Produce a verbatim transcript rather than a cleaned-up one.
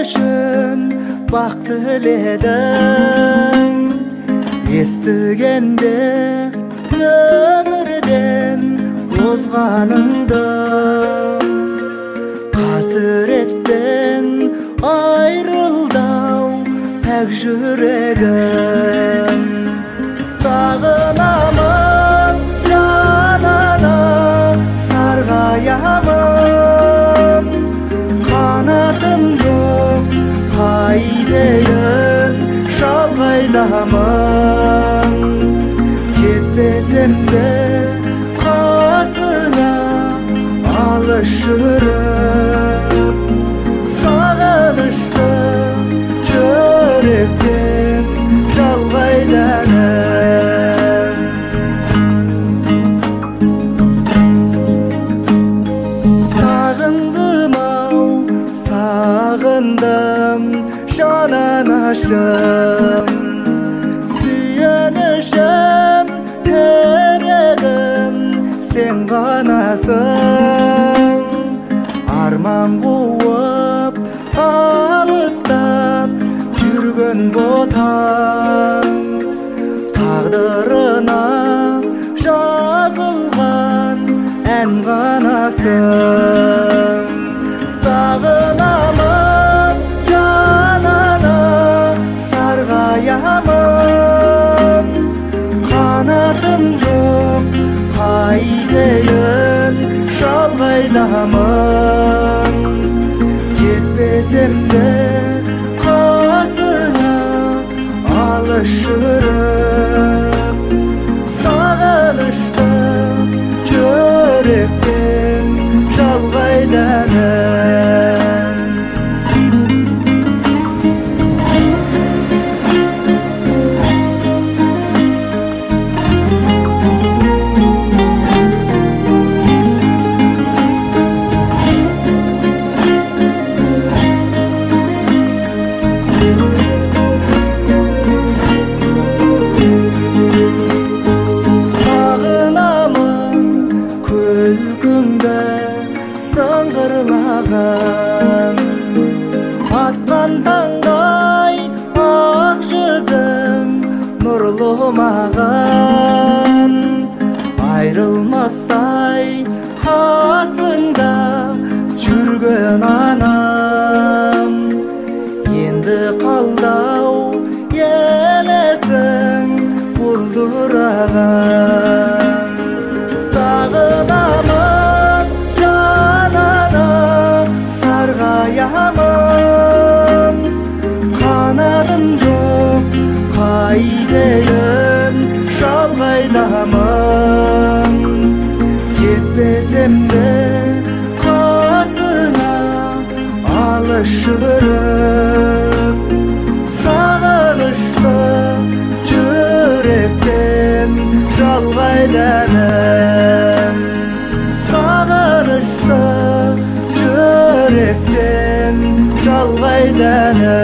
үшін бақ тіледің. Естігенде өмірден озғаныңды, қасіреттен айрылдау пәк жүрегім. Сағынамын жанына сарғаямын, қанатым жоқ қайдайын шалғайдамын. Жетпесем де қасыңа алыс жүріп, сағынышты жүректен жалғайданым. Сағындым-ау, сағындым жанын ашып, сүйенішім терегім сен ғанасың. Арман қуып алыстап жүрген ботаң, тағдырына жазылған ән ғанасың. Сағынамын жанына сарғаямын, қанатым жоқ қайдайын шалғайдамын. Жетпесем де қасыңа алыс жүріп, сағынышты жүректен жалғайданым. Сағынамын күлкіңді сыңғырлаған, атқан таңдай ақ жүзің нұрлы маған. Айрылмастай қасыңда жүрген анам, енді қалдау елесің бұлдыраған. Сағынамын жанына сарғаямын, қанатым жоқ қайдайын шалғайдамын. Жетпесем де қасыңа алыс жүріп, сағынышты жүректен жалғайданым. Сағынышты жүректен жалғайданым.